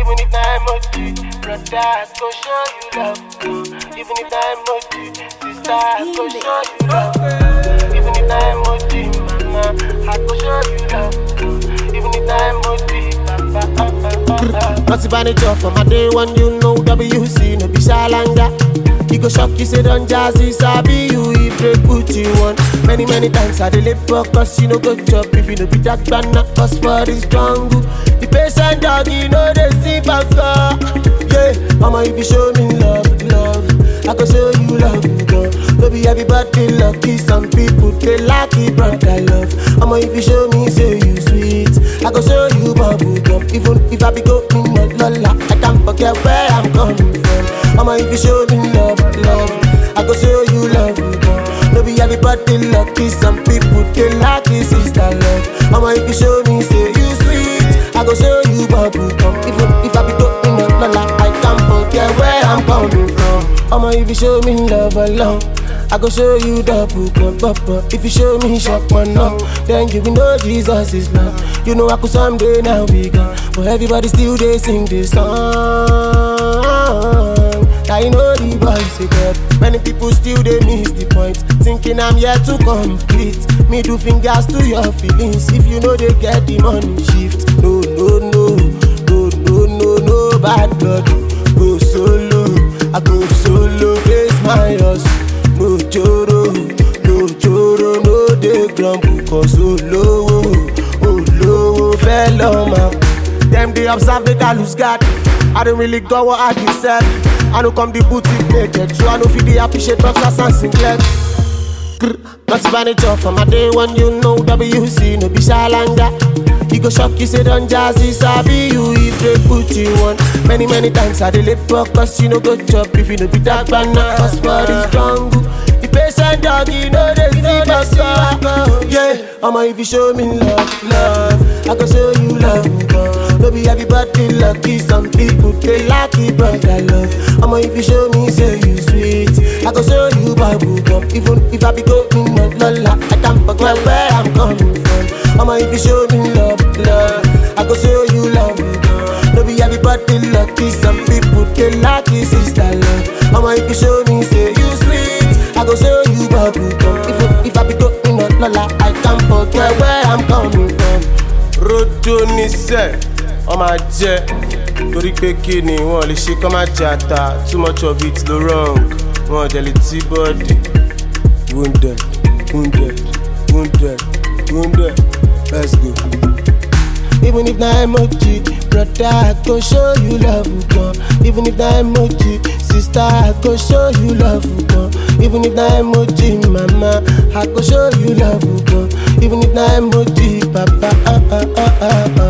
Even if I'm emoji, brother, I go show you love. Even if I'm emoji, sister, I go show you love. Even if I'm emoji, mama, I go show you love. Even if I'm emoji, papa. What's the manager for my day one? You know WC, no be Shalanga. You go shock, you say don't jazzy, sabi you if they put you on. Many times I delay focus, you know go chop. If you know be that banana, cause for this jungle. The patient dog, you know they see baka. Yeah, mama if you show me love, I go show you love, girl. Maybe everybody lucky, some people they lucky, but I love. Mama if you show me, say you sweet, I go show you bubble gum. Even if I be going not lola, I can't forget where I'm coming from. Mama if you show me love, I go show you love, girl. Maybe everybody lucky, some people they lucky, sister love. Mama if you show me, say you sweet, I go show you bubble gum. Even if I be going not lola, I can't forget where I'm coming from. Mama if you show me love alone, I go show you double gum, papa. If you show me shop one now, then you will know Jesus is love. You know I could someday now be gone, but everybody still they sing this song. I know the voice again. Many people still they miss the point, thinking I'm here to complete. Me do fingers to your feelings. If you know they get the money shift. No, bad blood. Go solo, I go solo, face my house. No joro, no dey grumble. Cause oh low, fellow man. Them they observe they can lose God. I don't really go what I deserve. I don't come the boutique naked, so I don't feel the appreciate boxers and singlets. Not manager for my day one, you know WC, no be Shalanga. You go shock, you say don't jazzy, sabi you if they put you on. Many times I delay focus, you know go chop. If you know be that banana, cause for this jungle. The patient dog, you know they see baka. Yeah, mama if you show me love, I go show you love, girl. Maybe everybody lucky, some people they lucky, but I love. Mama if you show me, say you sweet, I go show you bubble gum. Even if I be going not lola, I can't forget where I'm coming from. Mama if you show me love, I go show you love, girl. Maybe everybody lucky, some people they lucky, sister love. Mama if you show me, say you sweet, I go show you bubble gum. Even if I be going not lola, I can't forget where I'm coming from. Rojo ni sẹ́, ọmọ ajẹ́, torí pé kí ni wọ́n lè ṣe kọ́ máa jata, too much of it ló wrong, wọ́n jẹ́ lè tí bọ́ọ̀dì. Wounded, let's go. Even if na emoji, brother, I go show you love, girl. Even if na emoji, sister, I go show you love, girl. Even if na emoji, mama, I go show you love, girl. Even if na emoji, papa,